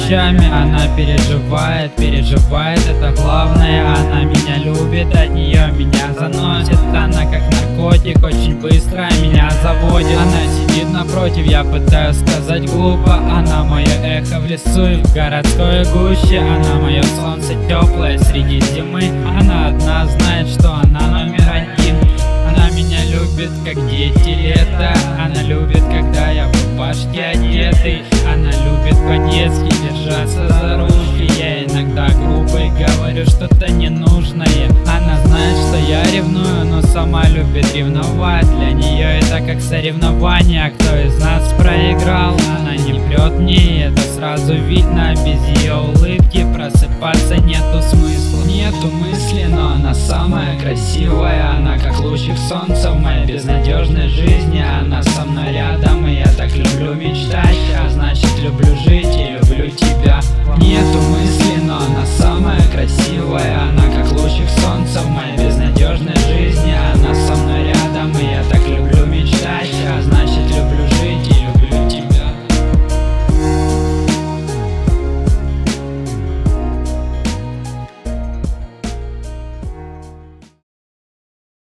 ночами она переживает, это главное. Она меня любит, от нее меня заносит. Она как наркотик, очень быстро меня заводит. Она сидит напротив, я пытаюсь сказать глупо. Она мое эхо в лесу и в городской гуще. Она мое солнце теплое среди зимы. Она одна знает, что она номер один. Она меня любит, как дети лето. Она любит, когда я в рубашке одетый. Она любит по-детски держаться за ручки. Я иногда грубо говорю что-то ненужное. Она знает, что я ревную, но сама любит ревновать. Для нее это как соревнование, кто из нас проиграл. Она не врет мне, это сразу видно. Без ее улыбки просыпаться нету смысла. Нету мысли, но она самая красивая. Она как лучик солнца в моей безнадежной жизни. Она со мной рядом, и я